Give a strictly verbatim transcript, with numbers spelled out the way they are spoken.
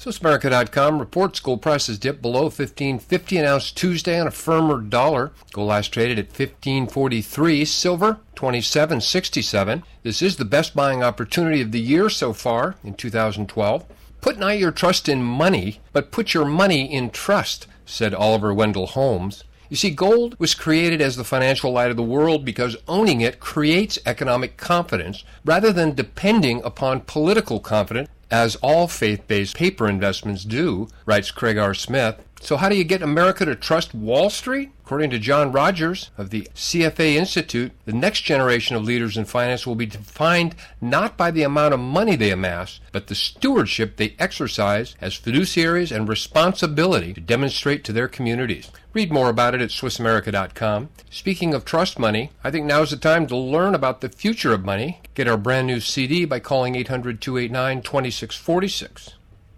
Swiss America dot com reports gold prices dipped below fifteen fifty an ounce Tuesday on a firmer dollar. Gold last traded at fifteen forty-three. Silver, twenty-seven sixty-seven. This is the best buying opportunity of the year so far in two thousand twelve. Put not your trust in money, but put your money in trust, said Oliver Wendell Holmes. You see, gold was created as the financial light of the world because owning it creates economic confidence rather than depending upon political confidence, as all faith-based paper investments do, writes Craig R. Smith. So how do you get America to trust Wall Street? According to John Rogers of the C F A Institute, the next generation of leaders in finance will be defined not by the amount of money they amass, but the stewardship they exercise as fiduciaries and responsibility to demonstrate to their communities. Read more about it at Swiss America dot com. Speaking of trust money, I think now's the time to learn about the future of money. Get our brand new C D by calling eight hundred, two eight nine, two six four six.